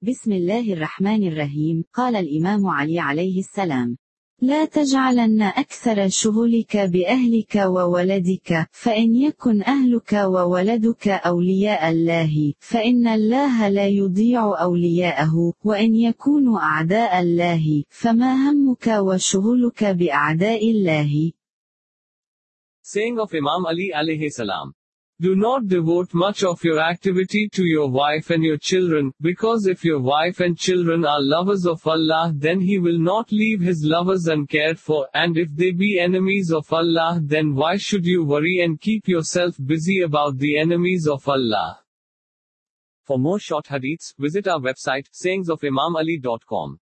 بسم الله الرحمن الرحيم. قال الإمام علي عليه السلام: لا تجعلن أكثر شغلك بأهلك وولدك، فإن يكن أهلك وولدك أولياء الله، فإن الله لا يضيع أولياءه، وإن يكونوا أعداء الله، فما همك وشغلك بأعداء الله. Saying of Imam Ali alayhi salam. Do not devote much of your activity to your wife and your children, because if your wife and children are lovers of Allah, then He will not leave His lovers uncared for, and if they be enemies of Allah, then why should you worry and keep yourself busy about the enemies of Allah? For more short hadiths, visit our website, sayingsofimamali.com.